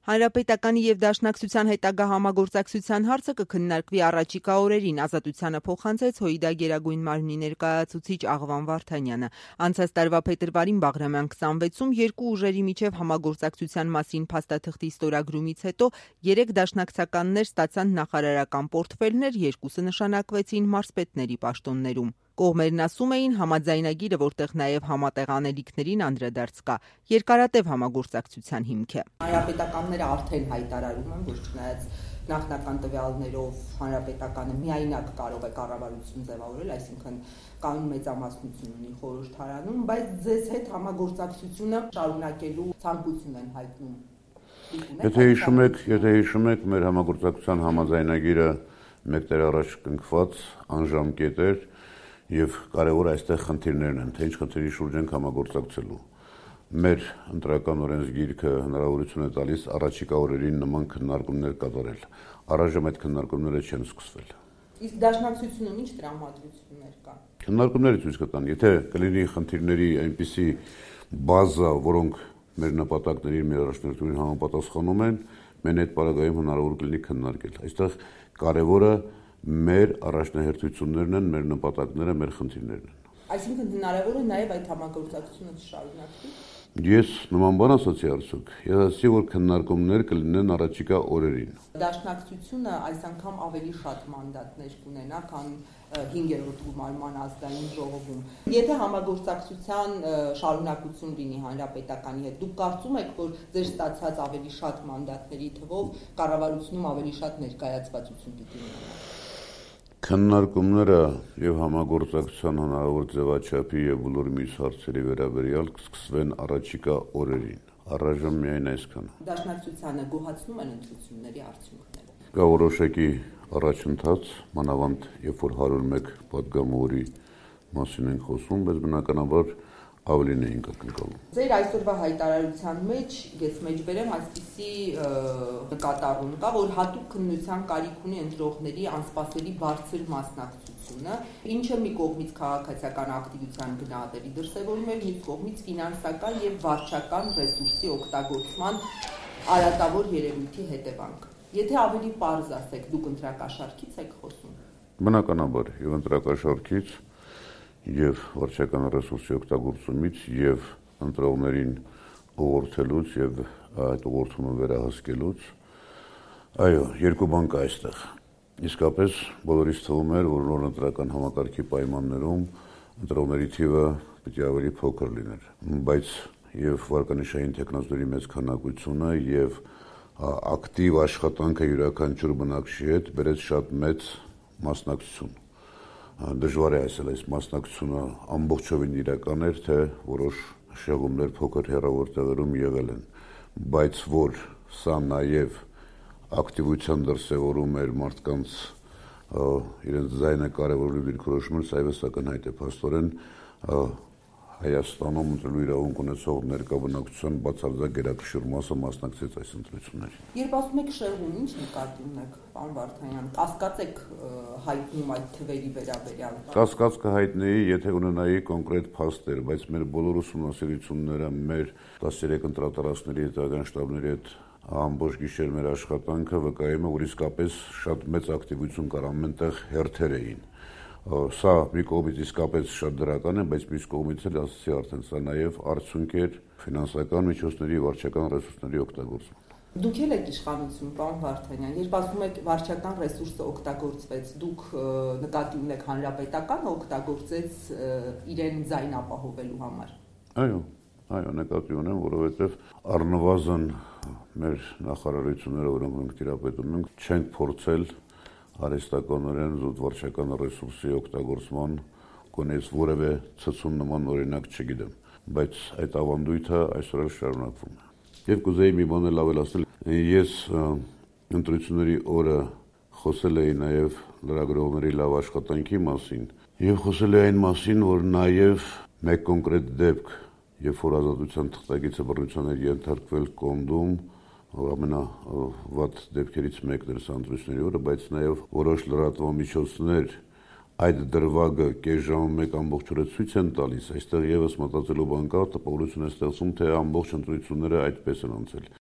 Հանրապետականի եւ Դաշնակցության հետագա համագործակցության հարցը կքննարկվի առաջիկա օրերին, Ազատությանը փոխանցեց ՀՅԴ Գերագույն մարմնի ներկայացուցիչ Աղվան Վարդանյանը։ Անցած տարվա փետրվարին Բաղրամյան 26-ում երկու ուժերի միջև համագործակցության մասին փաստաթղթի ստորագրումից հետո 3 դաշնակցականներ ստացան նախարարական պորտֆելներ, երկուսը նշանակվեցին մարզպետների պաշտոններում։ Կողմերն ասում էին, համաձայնագիրը, որտեղ նաև համատեղ անելիքներին անդրադարձ կա, երկարատև համագործակցության հիմք է։ Հանրապետականները արդեն հայտարարում են, որ չնայած նախնական տվյալներով հանրապետականը միայնակ կարող է կառավարություն ձևավորել, այսինքն կանոն մեծամասնություն ունի խորհրդարանում, բայց ձեզ հետ համագործակցությունը շարունակելու ցանկություն են հայտնում։ Եթե հիշում եք, մեր համագործակցության համաձայնագիրը մեկ տեղ առաջ կնքված անժամկետ էր եւ կարեւոր այստեղ խնդիրներն են, թե ինչ խնդրի շուրջ ենք համագործակցելու։ Մեր ընտրական օրենսգիրքը հնարավորություն է տալիս առաջիկա օրերին նման քննարկումներ կատարել։ Առայժմ այդ քննարկումները չեն սկսվել։ Իսկ դաշնակցությունում ինչ տրամադրություններ կան։ Քննարկումները ցույց կտան, եթե կլինի խնդիրների այնպիսի բազա, որոնք մեր նպատակներին, մեր առաջնորդներին համապատասխանում են, մենք այդ պարագայում հնարավոր կլինի քննարկել։ Այստեղ կարևորը մեր առաջնահերթություններն են, մեր նպատակները, մեր խնդիրներն են։ Այսինքն հնարավոր է նաև այդ համագործակցությունը շարունակվի։ Ես նման բան ասացի արդյոք։ Ես ասացի, որ քննարկումներ կլինեն առաջիկա օրերին։ Դաշնակցությունը այս անգամ ավելի շատ մանդատներ կունենա, քան 5-րդ գումարման ազգային ժողովում։ Եթե համագործակցության շարունակություն լինի հանրապետականի հետ, դուք կարծում եք, որ ձեր ստացած ավելի շատ մանդատների թվով կառավարությունում ավելի շատ ներկայացվածություն պիտի ունենա։ Քննարկումները եւ համագործակցության հնարավոր ձևաչափի եւ բոլոր մյուս հարցերի վերաբերյալ կսկսվեն առաջիկա օրերին։ Առայժմ միայն այսքանը։ Դաշնակցությանը գոհացնում են ընտրությունների արդյունքները։ Կա որոշակի առաջընթաց, մանավանդ երբ որ 101 պատգամավորի մասին ենք խոսում, բայց բնականաբար ավելին էինք ակնկալում։ Ձեր այսօրվա հայտարարության մեջ ես մեջբերեմ այսպիսի նկատառում կա, որ հատուկ քննության կարիք ունի ընտրողների անսպասելի բարձր մասնակցությունը, ինչը մի կողմից քաղաքացիական ակտիվության գնահատելի դրսևորում է, մյուս կողմից ֆինանսական եւ վարչական ռեսուրսի օգտագործման արատավոր երևույթի հետևանք։ Եթե ավելի պարզ ասեք, դուք ընտրակաշառքից եք խոսում։ Բնականաբար, եւ ընտրակաշառքից եւ վարչական ռեսուրսի օգտագործումից եւ ընտրողներին ուղղորդելուց եւ այդ ուղղորդումը վերահսկելուց, այո, երկու բան կա այստեղ։ Իսկապես բոլորիս թվում էր, որ նոր ընտրական համակարգի պայմաններում ընտրողների թիվը պիտի ավելի փոքր լիներ, բայց եւ վարկանիշային տեխնոլոգիաների մեծ քանակությունը եւ ակտիվ աշխատանքը յուրաքանչյուր բնակչի հետ բերեց շատ մեծ մասնակցություն։ Դժվար է ասել այս մասնակցությունը ամբողջովին իրական էր, թե որոշ շեղումներ փոքր հեռավոր տեղերում եղել են, բայց որ սա նաև ակտիվության դրսևորում էր մարդկանց իրենց ձայնը կարևորելու դիրքորոշումներ, սա եւս ակնհայտ է փաստորեն Հայաստանում ընտրելու իրավունք ունեցող ներկա բնակչության բացարձակ գերակշիռ մասը մասնակցեց այս ընտրություններին։ Երբ ասում եք շեղում, ինչ նկատի ունեք, պարոն Վարդանյան, կասկած եք հայտնում այդ թվերի վերաբերյալ։ Կասկած կհայտնեի, եթե ունենայի կոնկրետ փաստեր, բայց մեր բոլոր ուսումնասիրությունները, մեր 13 ընտրատարածքների հետագան շտաբների հետ ամբողջ գիշեր մեր աշխատանքը վկայում է, որ իսկապես շատ մեծ ակտիվություն կար, ամենտեղ հերթեր էին։ Սա մի կողմից իսկապես շատ դրական է, բայց մյուս կողմից էլ ասացի արդեն սա նաև արդյունք էր ֆինանսական միջոցների, վարչական ռեսուրսների օգտագործման։ Դուք եք իշխանություն, պարոն Վարդանյան, երբ ասում եք վարչական ռեսուրսը օգտագործվեց, դուք նկատի ունեք հանրապետականը օգտագործեց իրեն ձայն ապահովելու համար։ Այո, նկատի ունեմ, որովհետև առնվազն մեր նախարարությունները, որոնք մենք տիրապետում ենք, չենք փորձել արհեստականորեն զուտ վարչական ռեսուրսի օգտագործման կոնես որևէ ցցում նման օրինակ չգիտեմ, բայց այդ ավանդույթը այսօր էլ շարունակվում է։ Եվ կուզեի մի բան էլ ավելացնել, ես ընտրությունների օրը խոսել էի նաև լրագրողների լավ աշխատանքի մասին եւ խոսել էի այն մասին, որ նաև մեկ կոնկրետ դեպք, երբ որ ազատության թղթակիցը բռնության էր ենթարկվել Կոնդում, ամենավատ դեպքերից մեկն էր սա ընտրությունների օրը, բայց նաև որոշ լրատվամիջոցներ այդ դրվագը կես ժամը մեկ ամբողջ օրը ցույց են տալիս, այստեղ եւս մտածելու բան կա, տպավորություն է ստեղծում, թե ամբողջ ընտրությունները այդպես են անցել։